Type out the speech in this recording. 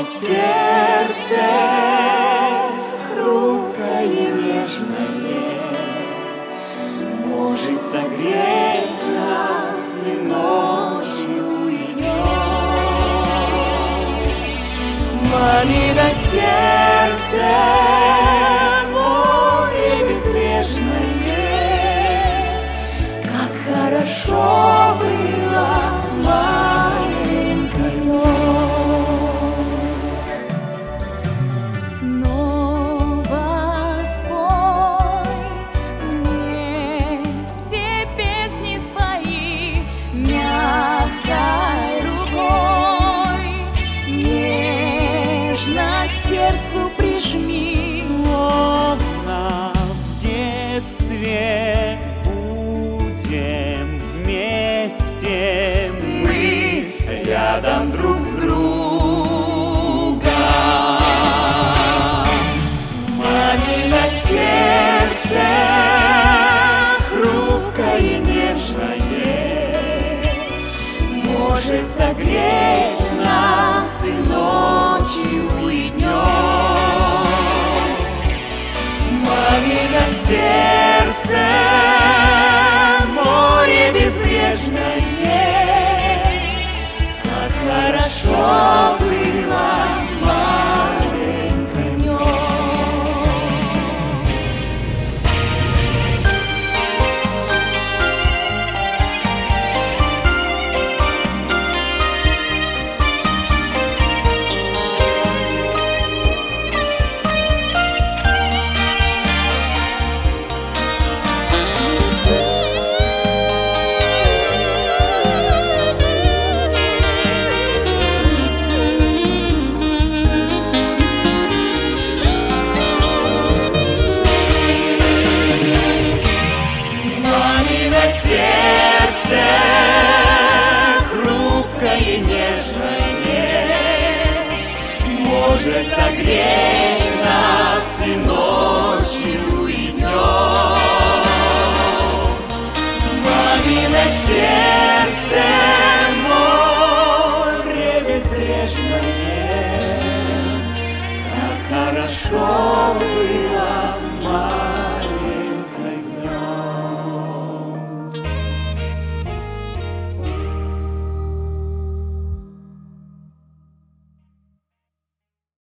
сердце хрупкое и нежное может согреть нас и ночью, и днем. Мамино сердце море безбрежное, как хорошо было маленькой. Снова спой мне все песни свои мягкой рукой, нежно к сердцу прижми. Словно в детстве будем вместе мы рядом друг с другом. Мамино сердце хрупкое и нежное может согреть нас и ночью, и днем. Мамино сердце море безбрежное, как хорошо было маленькой днем. Мамино сердце хрупкое и нежное может согреть